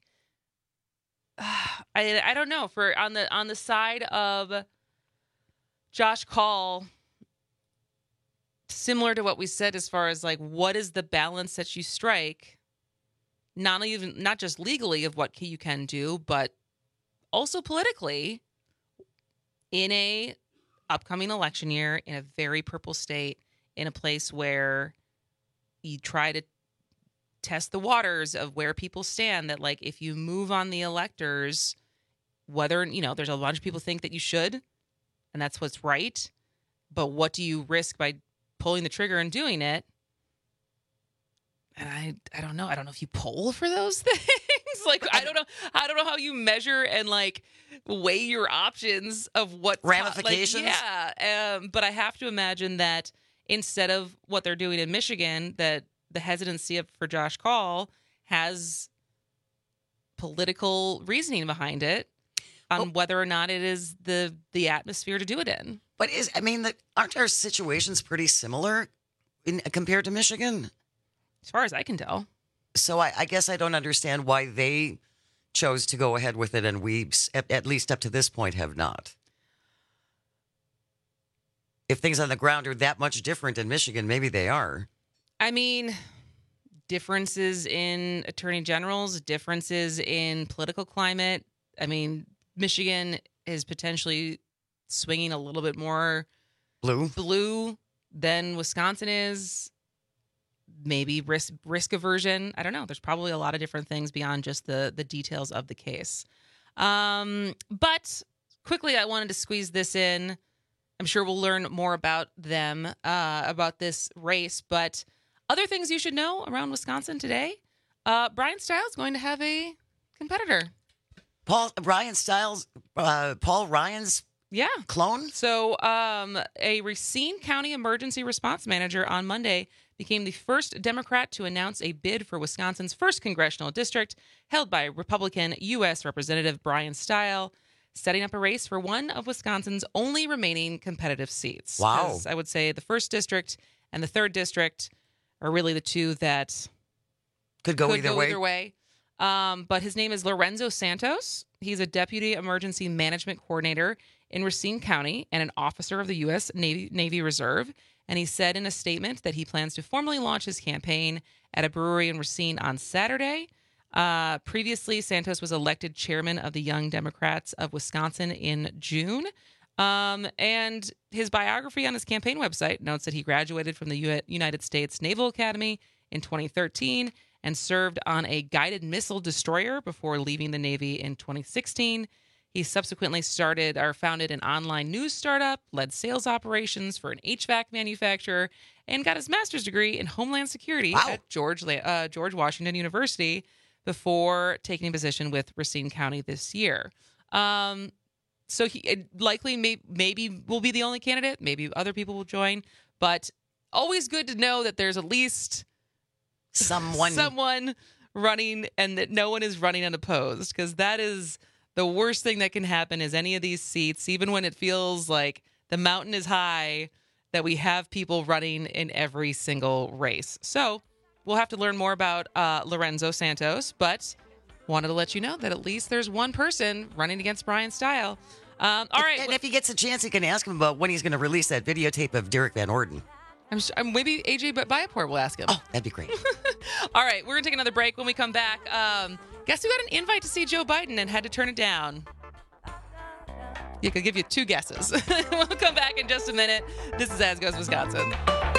I don't know, for on the side of Josh Kaul, similar to what we said as far as like what is the balance that you strike, not just legally of what you can do, but also politically, in a upcoming election year, in a very purple state, in a place where you try to test the waters of where people stand, that like if you move on the electors, whether, there's a bunch of people think that you should, and that's what's right, but what do you risk by pulling the trigger and doing it? And I don't know. I don't know if you poll for those things. Like, I don't know how you measure and like weigh your options of what ramifications. But I have to imagine that instead of what they're doing in Michigan, that the hesitancy for Josh Kaul has political reasoning behind it on whether or not it is the atmosphere to do it in. But aren't our situations pretty similar compared to Michigan? As far as I can tell. So I guess I don't understand why they chose to go ahead with it and we, at least up to this point, have not. If things on the ground are that much different in Michigan, maybe they are. I mean, differences in attorney generals, differences in political climate. I mean, Michigan is potentially swinging a little bit more blue than Wisconsin is. Maybe risk aversion. I don't know. There's probably a lot of different things beyond just the details of the case. But quickly, I wanted to squeeze this in. I'm sure we'll learn more about them, about this race. But other things you should know around Wisconsin today. Brian Stiles is going to have a competitor. Paul Ryan's clone? So a Racine County Emergency Response Manager on Monday became the first Democrat to announce a bid for Wisconsin's first congressional district, held by Republican U.S. Representative Brian Stiles, setting up a race for one of Wisconsin's only remaining competitive seats. Wow. I would say the 1st District and the 3rd District are really the two that could go either way. But his name is Lorenzo Santos. He's a Deputy Emergency Management Coordinator in Racine County and an officer of the U.S. Navy Reserve. And he said in a statement that he plans to formally launch his campaign at a brewery in Racine on Saturday. Previously, Santos was elected chairman of the Young Democrats of Wisconsin in June. And his biography on his campaign website notes that he graduated from the United States Naval Academy in 2013 and served on a guided missile destroyer before leaving the Navy in 2016. He subsequently founded an online news startup, led sales operations for an HVAC manufacturer, and got his master's degree in Homeland Security at George Washington University before taking a position with Racine County this year. So he likely maybe will be the only candidate. Maybe other people will join, but always good to know that there's at least someone running and that no one is running unopposed, because that is the worst thing that can happen is any of these seats, even when it feels like the mountain is high, that we have people running in every single race. So we'll have to learn more about Lorenzo Santos, but wanted to let you know that at least there's one person running against Brian Stiles. All right. And if he gets a chance, he can ask him about when he's going to release that videotape of Derek Van Orden. Maybe AJ Biaport will ask him. Oh, that'd be great. All right, we're going to take another break. When we come back, guess who got an invite to see Joe Biden and had to turn it down? You could give you 2 guesses. We'll come back in just a minute. This is As Goes Wisconsin.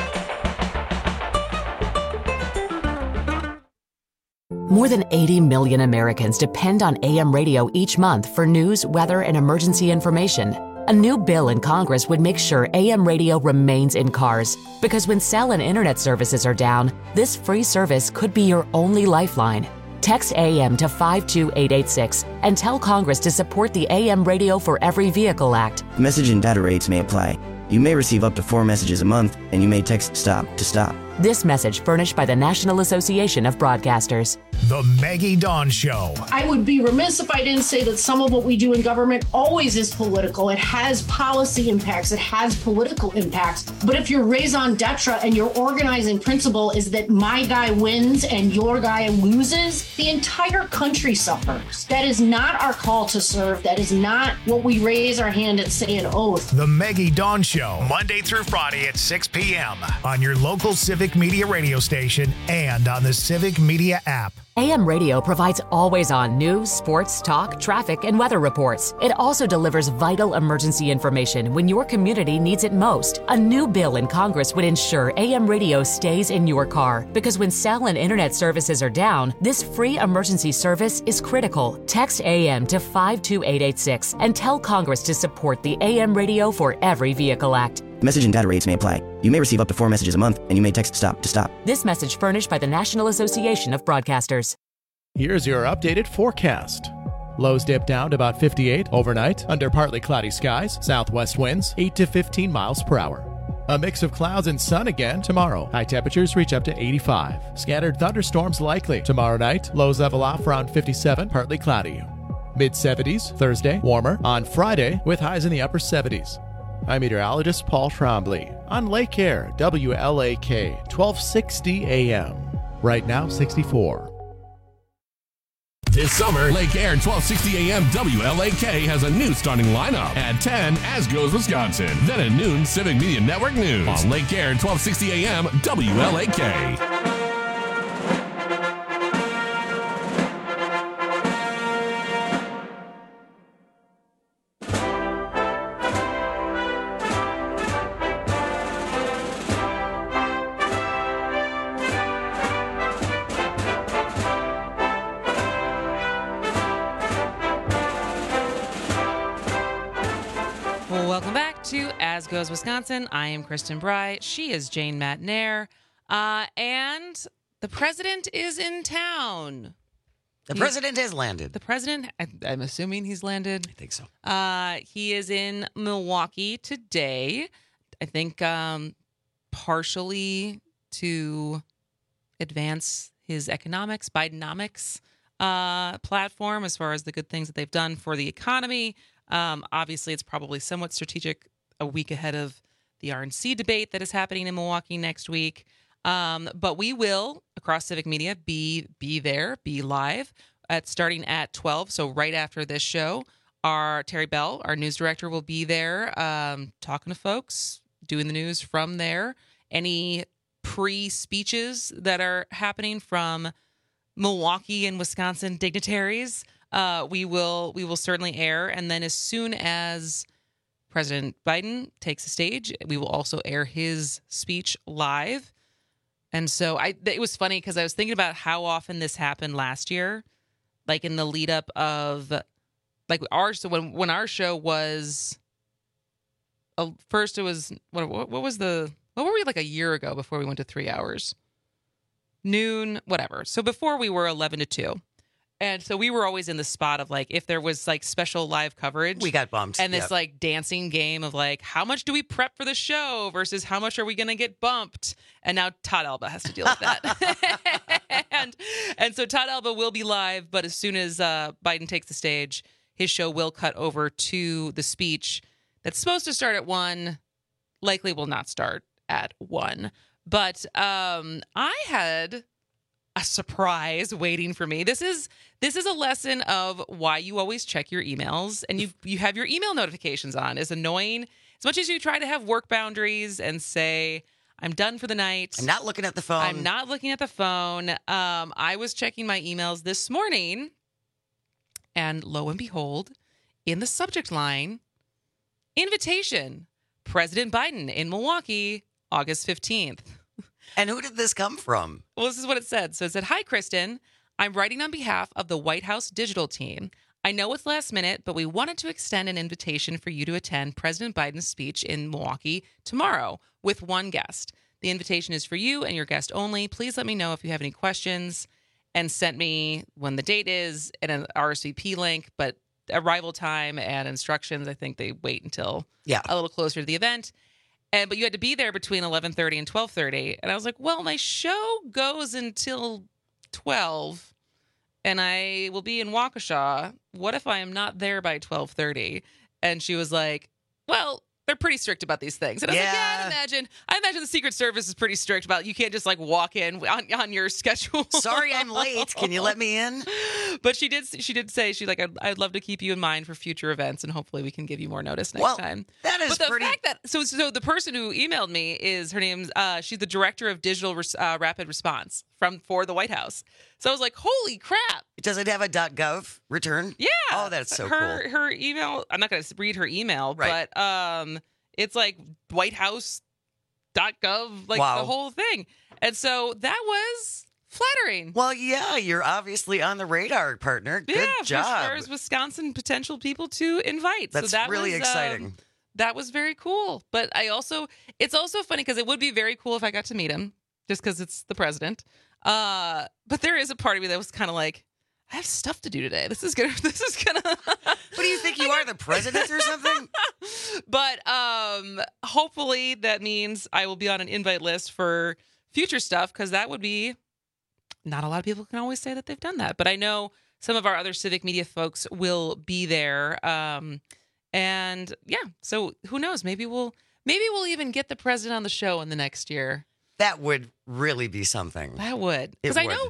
More than 80 million Americans depend on AM radio each month for news, weather, and emergency information. A new bill in Congress would make sure AM radio remains in cars, because when cell and internet services are down, this free service could be your only lifeline. Text AM to 52886 and tell Congress to support the AM Radio for Every Vehicle Act. Message and data rates may apply. You may receive up to 4 messages a month, and you may text STOP to stop. This message furnished by the National Association of Broadcasters. The Maggie Dawn Show. I would be remiss if I didn't say that some of what we do in government always is political. It has policy impacts. It has political impacts. But if your raison d'etre and your organizing principle is that my guy wins and your guy loses, the entire country suffers. That is not our call to serve. That is not what we raise our hand and say an oath. The Maggie Dawn Show, Monday through Friday at 6 p.m. on your local Civic Media radio station and on the Civic Media app. AM radio provides always-on news, sports, talk, traffic, and weather reports. It also delivers vital emergency information when your community needs it most. A new bill in Congress would ensure AM radio stays in your car, because when cell and internet services are down, this free emergency service is critical. Text AM to 52886 and tell Congress to support the AM Radio for Every Vehicle Act. Message and data rates may apply. You may receive up to 4 messages a month, and you may text STOP to stop. This message furnished by the National Association of Broadcasters. Here's your updated forecast. Lows dip down to about 58 overnight under partly cloudy skies, southwest winds 8 to 15 miles per hour. A mix of clouds and sun again tomorrow. High temperatures reach up to 85. Scattered thunderstorms likely. Tomorrow night, lows level off around 57, partly cloudy. Mid-70s Thursday, warmer on Friday with highs in the upper 70s. I'm meteorologist Paul Trombley on Lake Air, WLAK, 1260 AM. Right now, 64. This summer, Lake Air 1260 AM WLAK has a new starting lineup. At 10, As Goes Wisconsin. Then at noon, Civic Media Network News. On Lake Air 1260 AM WLAK. Welcome back to As Goes Wisconsin. I am Kristen Bry. She is Jane Matnair. And the president is in town. The president has landed. The president, I'm assuming he's landed. I think so. He is in Milwaukee today. I think partially to advance his economics, Bidenomics platform as far as the good things that they've done for the economy. Obviously, it's probably somewhat strategic a week ahead of the RNC debate that is happening in Milwaukee next week. But we will, across Civic Media, be there, be live starting at 12. So right after this show, our Terry Bell, our news director, will be there talking to folks, doing the news from there. Any pre-speeches that are happening from Milwaukee and Wisconsin dignitaries, we will certainly air. And then as soon as President Biden takes the stage, we will also air his speech live. And so it was funny because I was thinking about how often this happened last year, like in the lead up of like when our show was first, it was what were we like a year ago before we went to 3 hours, noon, whatever. So before we were 11 to 2. And so we were always in the spot of like, if there was like special live coverage, we got bumped. And this like dancing game of like, how much do we prep for the show versus how much are we going to get bumped? And now Todd Alba has to deal with that. and so Todd Alba will be live, but as soon as Biden takes the stage, his show will cut over to the speech that's supposed to start at 1, likely will not start at 1. But I had a surprise waiting for me. This is a lesson of why you always check your emails and you have your email notifications on. As annoying as much as you try to have work boundaries and say, I'm done for the night. I'm not looking at the phone. I was checking my emails this morning, and lo and behold, in the subject line, invitation, President Biden in Milwaukee, August 15th. And who did this come from? Well, this is what it said. So it said, "Hi, Kristen. I'm writing on behalf of the White House digital team. I know it's last minute, but we wanted to extend an invitation for you to attend President Biden's speech in Milwaukee tomorrow with one guest. The invitation is for you and your guest only. Please let me know if you have any questions," and sent me when the date is and an RSVP link, but arrival time and instructions, I think they wait until a little closer to the event. But you had to be there between 11:30 and 12:30. And I was like, well, my show goes until 12 and I will be in Waukesha. What if I am not there by 12:30? And she was like, well, they're pretty strict about these things. And I was like, yeah, I imagine the Secret Service is pretty strict about, you can't just like walk in on your schedule. Sorry, I'm late. Can you let me in? But she did say, she's like, I'd love to keep you in mind for future events, and hopefully we can give you more notice next time. That is but the pretty... fact that so the person who emailed me is, her name's she's the director of digital rapid response for the White House. So I was like, holy crap. Does it have a .gov return? Yeah. Oh, that's so cool. Her email, I'm not going to read her email, right. But it's like whitehouse.gov, like wow. the whole thing. And so that was flattering. Well, yeah, you're obviously on the radar, partner. Good job. As far as Wisconsin potential people to invite. That's so that really was, exciting. That was very cool. But it's also funny because it would be very cool if I got to meet him, just because it's the president. But there is a part of me that was kind of like, I have stuff to do today. This is gonna. What do you think you are, the president or something? But hopefully that means I will be on an invite list for future stuff, because that would be. Not a lot of people can always say that they've done that, but I know some of our other civic media folks will be there. And yeah, so who knows? Maybe we'll even get the president on the show in the next year. That would really be something. That would, because I know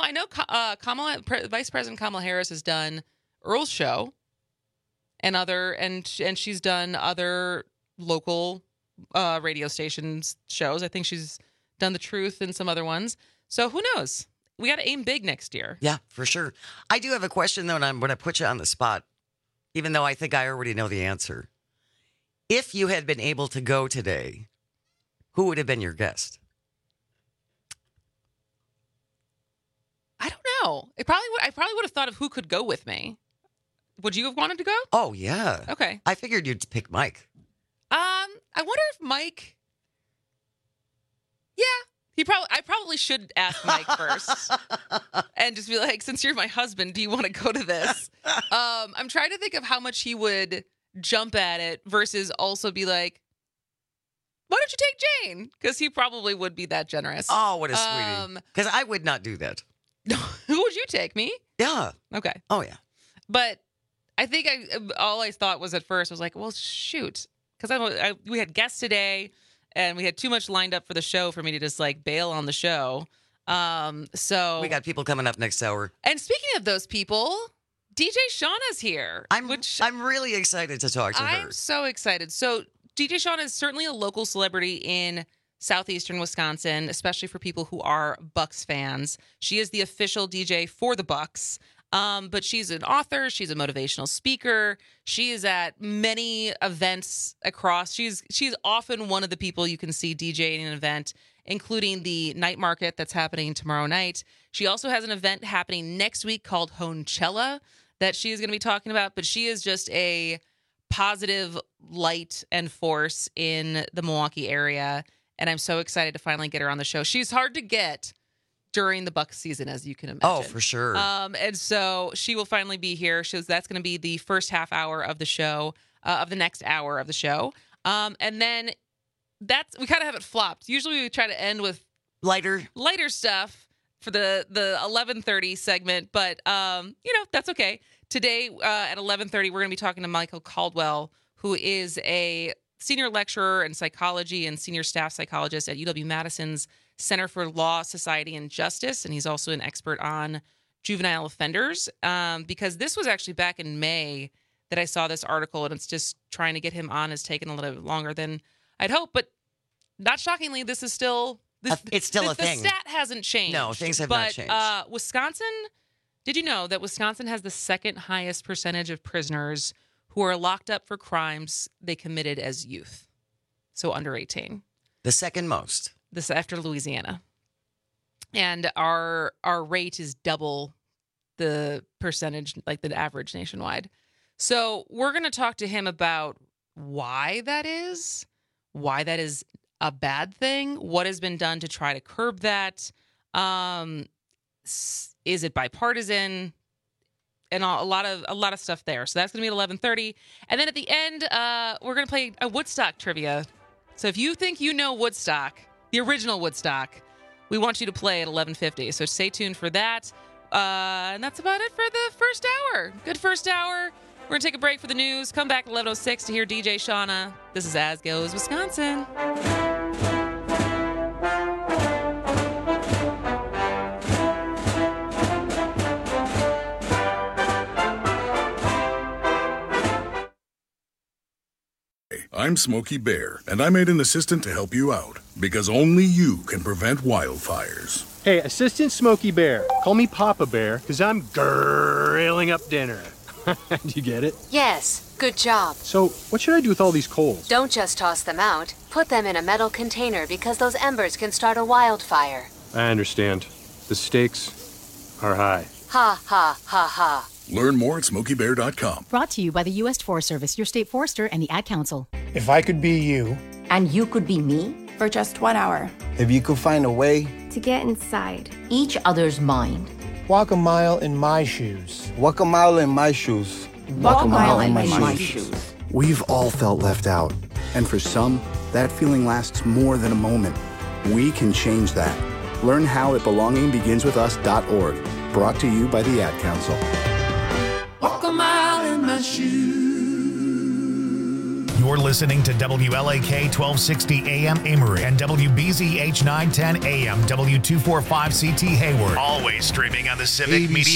Vice President Kamala Harris has done Earl's show and she's done other local radio stations shows. I think she's done The Truth and some other ones. So who knows? We got to aim big next year. Yeah, for sure. I do have a question, though, and I'm going to put you on the spot, even though I think I already know the answer. If you had been able to go today, who would have been your guest? I don't know. I probably would have thought of who could go with me. Would you have wanted to go? Oh, yeah. Okay. I figured you'd pick Mike. I wonder if Mike... Yeah. I probably should ask Mike first and just be like, since you're my husband, do you want to go to this? I'm trying to think of how much he would jump at it versus also be like, why don't you take Jane? Because he probably would be that generous. Oh, what a sweetie. Because I would not do that. Who would you take? Me? Yeah. Okay. Oh, yeah. But I think all I thought was at first was like, well, shoot. Because we had guests today. And we had too much lined up for the show for me to just like bail on the show. So we got people coming up next hour. And speaking of those people, DJ Shauna's here. I'm really excited to talk to her. I'm so excited. So DJ Shauna is certainly a local celebrity in southeastern Wisconsin, especially for people who are Bucks fans. She is the official DJ for the Bucks. But she's an author. She's a motivational speaker. She is at many events across. She's often one of the people you can see DJing an event, including the night market that's happening tomorrow night. She also has an event happening next week called Honechella that she is going to be talking about. But she is just a positive light and force in the Milwaukee area. And I'm so excited to finally get her on the show. She's hard to get during the Bucks season, as you can imagine. Oh, for sure. And so she will finally be here. That's going to be the first half hour of the show, of the next hour of the show. And then we kind of have it flopped. Usually we try to end with lighter stuff for the 11:30 segment, but that's okay. Today at 11:30, we're going to be talking to Michael Caldwell, who is a senior lecturer in psychology and senior staff psychologist at UW-Madison's Center for Law, Society, and Justice, and he's also an expert on juvenile offenders, because this was actually back in May that I saw this article, and it's just trying to get him on has taken a little bit longer than I'd hoped, but not shockingly, this is still... it's still a thing. The stat hasn't changed. No, things have not changed. Wisconsin, did you know that Wisconsin has the second highest percentage of prisoners who are locked up for crimes they committed as youth, so under 18? The second most. This after Louisiana, and our rate is double the percentage, like the average nationwide. So we're going to talk to him about why that is a bad thing, what has been done to try to curb that. Is it bipartisan? And a lot of stuff there. So that's going to be at 11:30, and then at the end, we're going to play a Woodstock trivia. So if you think you know Woodstock, the original Woodstock, we want you to play at 11:50. So stay tuned for that. And that's about it for the first hour. Good first hour. We're going to take a break for the news. Come back at 11:06 to hear DJ Shauna. This is As Goes Wisconsin. I'm Smokey Bear, and I made an assistant to help you out, because only you can prevent wildfires. Hey, Assistant Smokey Bear. Call me Papa Bear, because I'm grilling up dinner. Do you get it? Yes, good job. So, what should I do with all these coals? Don't just toss them out. Put them in a metal container because those embers can start a wildfire. I understand. The stakes are high. Ha, ha, ha, ha. Learn more at SmokeyBear.com. Brought to you by the U.S. Forest Service, your state forester, and the Ad Council. If I could be you. And you could be me? For just 1 hour. If you could find a way. To get inside each other's mind. Walk a mile in my shoes. Walk a mile in my shoes. Walk a mile in my shoes. We've all felt left out. And for some, that feeling lasts more than a moment. We can change that. Learn how at belongingbeginswithus.org. Brought to you by the Ad Council. Walk a mile in my shoes. You're listening to WLAK 1260 AM Amory and WBZH 910 AM W245CT Hayward. Always streaming on the Civic Media